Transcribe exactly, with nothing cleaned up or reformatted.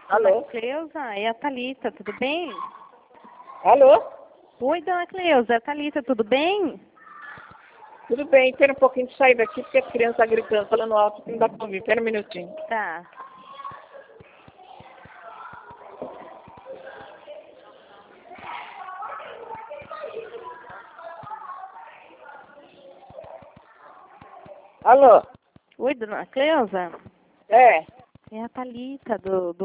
Alô? Dona Cleusa, é a Thalita, tudo bem? Alô? Oi, dona Cleusa, é a Thalita, tudo bem? Tudo bem, espera um pouquinho de sair daqui porque a criança está gritando, falando alto, que não dá para ouvir. Espera um minutinho. Tá. Alô? Oi, dona Cleusa, É. é a Thalita do, do